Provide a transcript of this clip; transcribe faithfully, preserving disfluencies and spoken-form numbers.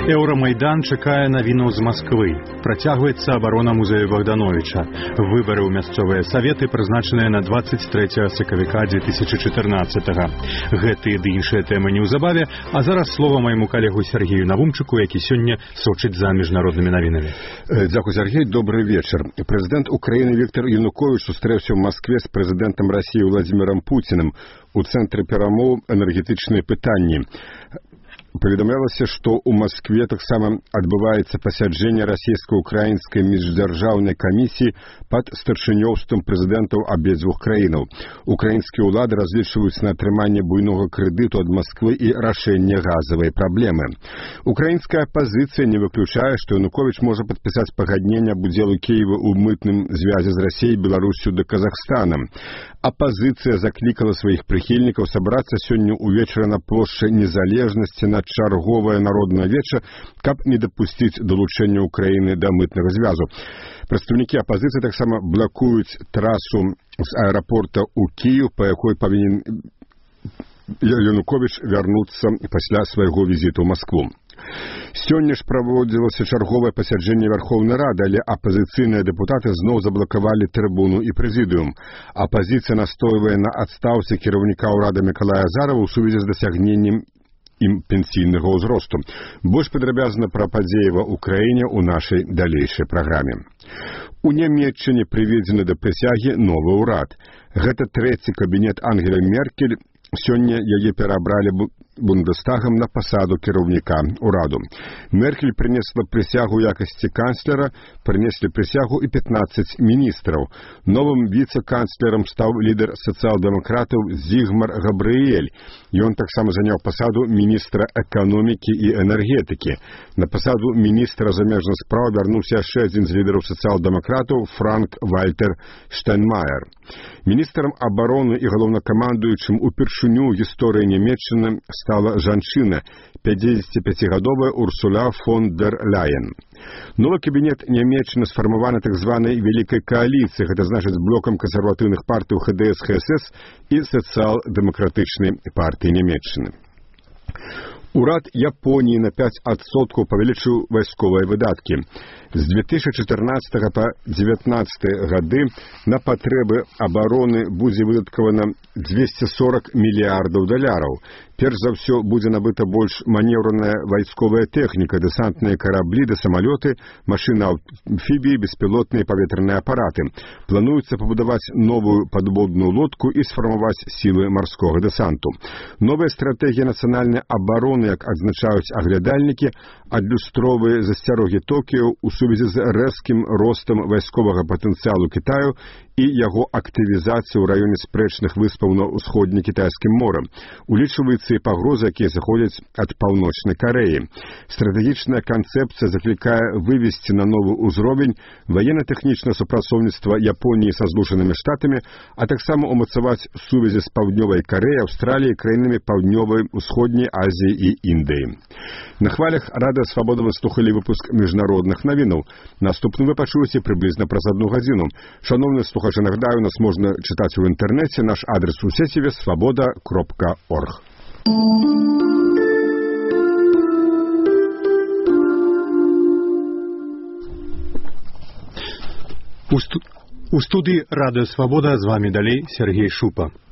Еўрамайдан чакае навіну з Масквы. Працягваецца абарона музею Богдановича. Выбары ў мясцовыя саветы прызначаныя на двадцать трэцяга сакавіка две тысячи чатырнаццатага. Гэты ды іншыя тэмы неўзабаве, а зараз слова майму калегу Сергею Навумчыку, які сёння сочыць за міжнароднымі навінамі. Дзякуй, Сергей, добрый вечар. Прэзідэнт Украіны Віктор Янукович сустрэўся ў Маскве з прэзідэнтам Расіі Владзімірам Пуцінам у цэнтры перамоў энергетычныя пытанні. Паведамлялася, што ў Маскве таксама адбываецца пасяджэнне расійска-украінскай міждзяржаўнай камісіі пад старшынёўствам прэзідэнтаў абедзвюх краінаў. Украінскія ўлады разлічваюць на атрыманне буйнога крэдыту ад Масквы і рашэнне газавай праблемы. Украінская апазіцыя не выключае, што Янукович можа падпісаць пагадненне аб удзелу Кіева ў мытным звязе з Расіяй, Беларусю ды Казахстанам. Апазіцыя заклікала сваіх прыхільнікаў сабрацца сёння ўвечары на плошчы Незалежнасці на чарговае народнае веча, каб не дапусціць далучэння Украіны да мытнага звязу. Прадстаўнікі апазіцыі таксама блакуюць трасу з аэрапорта ў Кіев, па якой павінен Янукович вярнуцца пасля свайго візіту ў Маскву. Сёння ж праводзілася чарговае пасяджэнне Верховнай Рады, але апазіцыйныя дэпутаты зноў заблакавалі трыбуну і прэзідыум. Апазіцыя настойвае на адстаўцы кіраўніка ўрада Мікалая Азарова ў сувязі з дасягненнем ім пенсійнага ўзросту. Больш падрабязна пра падзеі ва ўкраіне ў нашай далейшай праграме. У Нямецчыне прыведзены да прысягі новы ўрад. Гэта трэці кабінет Ангелы Меркель. Сёння яе перабралі Бундестагам на пасаду кіраўніка ўраду. Меркель прынесла прысягу ў якасці канцлера, прынеслі прысягу і пятнаццаць міністраў. Новым віцэ-канцлерам стаў лідар сацыял-дэмакратаў Зігмар Габрыэль. Ён таксама заняў пасаду міністра эканомікі і энергетыкі. На пасаду міністра замежных спраў вярнуўся яшчэ адзін з лідараў сацыял-дэмакратаў Франк Вальтер Штайнмаер. Міністрам абароны і галоўнакамандуючым упершыню ў гісторыі Нямецчыны стала жанчына, пяцідзесяціпяцігадовая Урсула фон дер Ляйен. Новы кабінет Нямецчыны сфармаваны так званай вялікай кааліцыі, гэта значыць з блокам кансерватыўных партый ха дэ эс ха эс эс і сацыял-дэмакратычнай партыі Нямецчыны. Урад Японіі на пяць адсоткаў павялічыў вайсковыя выдаткі. З две тысячи чатырнаццатага па дзевятнаццаты гады на патрэбы абароны будзе выдаткавана двести сорок мільярдаў даляраў. Перш за ўсё будзе набыта больш манеўраная вайсковая тэхніка, дэсантныя караблі ды самалёты, машыны-амфібіі, беспілотныя паветраныя апараты. Плануецца пабудаваць новую падводную лодку і сфармаваць сілы марскога дэсанту. Новая стратэгія нацыянальнай абароны, як адзначаюць аглядальнікі, адлюстроўвае засцярогі Токіо ў сувязі з рэзкім ростам вайсковага патэнцыялу Кітаю і яго актывізацыю ў раёне спрэчных выспаў на ўсходні кітайскім морам. Улічваецца і пагрозы, якія заходзяць ад паўночнай Карэі. Стратэгічная канцэпцыя заклікае вывесці на новы ўзровень ваенна-тэхнічнае супрацоўніцтва Японіі са Злучанымі Штатамі, а таксама ўмацаваць сувязі з Паўднёвай Карэяй, Аўстраліяй, краінамі Паўднёвай, Усходняй Азіі і Індыі. На хвалях Радыё Свабода вы слухалі выпуск міжнародных навінаў. Наступны вы пачуеце прыблізна праз адну гадзіну. Шановныя слухачы, нагадаю, нас можна чытаць у інтэрнэце. Наш адрес у сеціве свабода кропка орг. У, сту... у студыі Радыё Свабода з вамі далей Сергей Шупа.